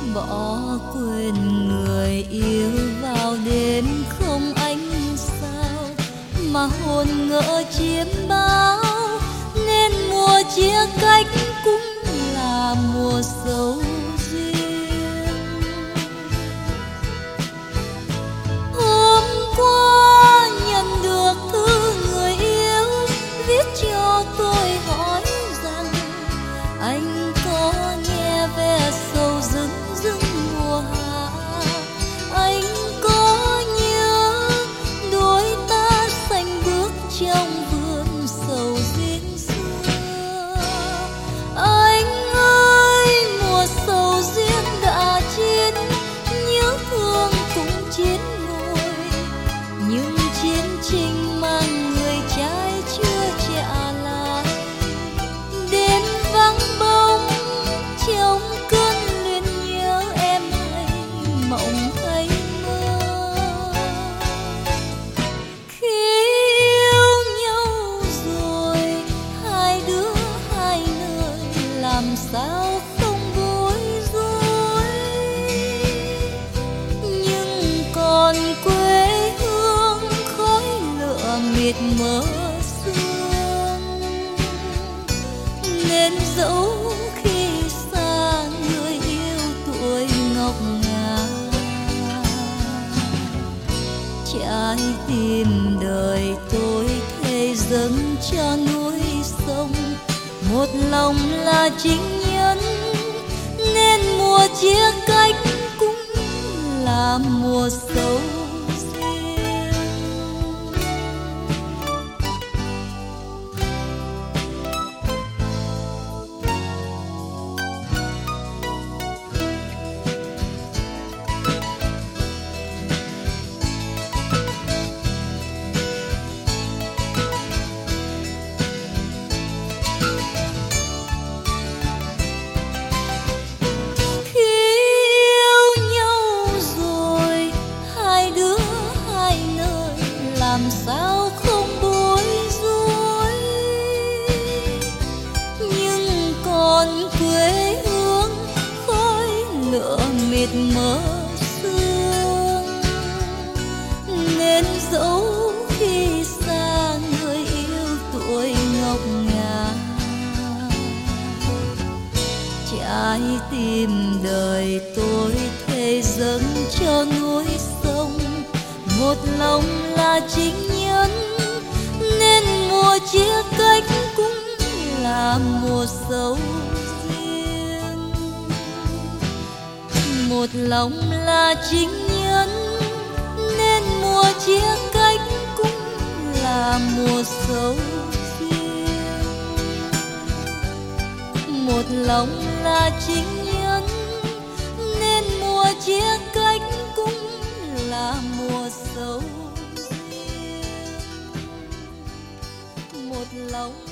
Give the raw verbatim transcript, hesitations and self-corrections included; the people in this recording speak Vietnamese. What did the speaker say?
bỏ quên người yêu vào đêm không ánh sao, mà hồn ngỡ chiếm bao nên mùa chia cách cũng là mùa sầu riêng. Hôm qua nhận được thư người yêu viết cho tôi hỏi rằng anh có nghe về sầu rừng rừng mùa hạ, anh có nhớ đôi ta xanh bước trong vườn sầu riêng xưa. Anh ơi mùa sầu riêng đã chín, nhớ thương cũng chín rồi, nhưng chiến tranh mang người trai chưa trả lại. Đêm vắng bóng trong cơn luyến nhớ em hay mộng hay mơ. Khi yêu nhau rồi hai đứa hai nơi, làm sao không bối rối. Nhưng còn quê hương khói lửa mịt mờ sương, nên dẫu khi xa người yêu tuổi ngọc ngà, trái tim đời tôi thề dâng cho núi sông. Một lòng là chính nhân nên mùa chia cách cũng là mùa sầu riêng. Làm sao không bối rối. Nhưng còn quê hương khói lửa mịt mờ sương, nên dẫu khi xa người yêu tuổi ngọc ngà, trái tim đời tôi thề dâng cho núi sông. Một lòng là chính nhân nên mùa chia cách cũng là mùa sầu riêng. Một lòng là chính nhân nên mùa chia cách cũng là mùa sầu riêng. Một lòng là chính nhân nên mùa chia cách cũng là mùa sầu riêng. Một lòng